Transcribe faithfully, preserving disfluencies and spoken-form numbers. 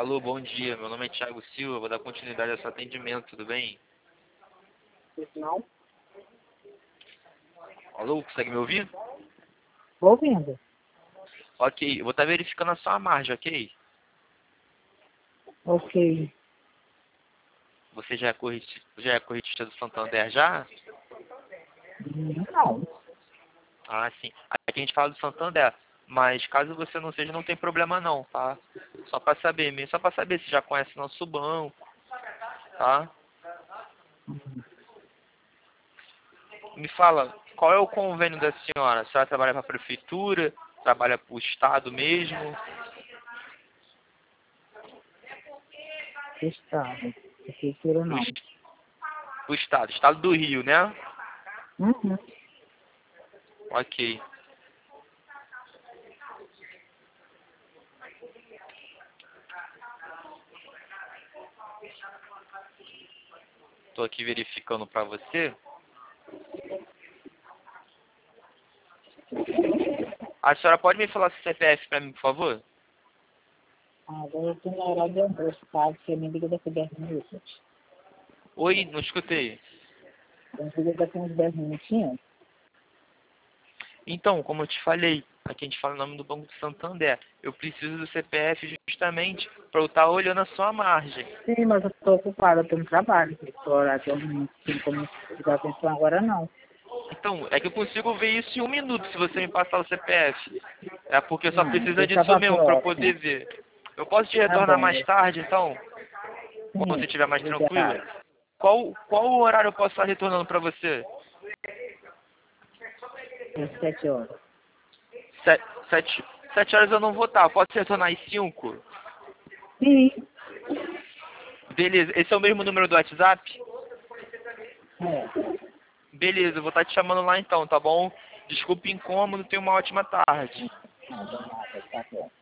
Alô, bom dia. Meu nome é Thiago Silva. Vou dar continuidade ao seu atendimento, tudo bem? Não? Alô, consegue me ouvir? Vou ouvindo. Ok, eu vou estar verificando a sua margem, ok? Ok. Você já é corretista, já é corretista do Santander já? Não. Ah, sim. Aqui a gente fala do Santander, mas caso você não seja, não tem problema não, tá? Só para saber mesmo, só para saber se já conhece nosso banco, tá? Me fala, qual é o convênio da senhora? A senhora trabalha para a prefeitura? Trabalha para o estado mesmo? Estado. Prefeitura O, não. est- o estado, estado do Rio, né? Uhum. Ok. Estou aqui verificando para você. A senhora pode me falar seu C P F para mim, por favor? Agora eu tô na hora de almoço, tá? Você me liga daqui a dez minutos. Oi, não escutei. Você me liga daqui uns dez minutinhos? Então, como eu te falei, aqui a gente fala o nome do Banco do Santander. Eu preciso do C P F justamente para eu estar olhando a sua margem. Sim, mas eu tô ocupada, eu tô no trabalho. Tô hora de almoço, não tem como dar atenção agora não. Então, é que eu consigo ver isso em um minuto se você me passar o C P F. É porque só Não, precisa deixa disso pra mesmo para eu próxima. poder ver. Eu posso te Tá retornar bom. mais tarde, então? Quando você Sim, estiver mais tranquilo? obrigado. Qual, qual horário eu posso estar retornando para você? Às sete horas. Sete, sete, sete horas eu não vou estar. Posso retornar às cinco? Sim. Beleza. Esse é o mesmo número do WhatsApp? É. Beleza, eu vou estar te chamando lá então, tá bom? Desculpe o incômodo, tenha uma ótima tarde. Não, não, nada, tá bom.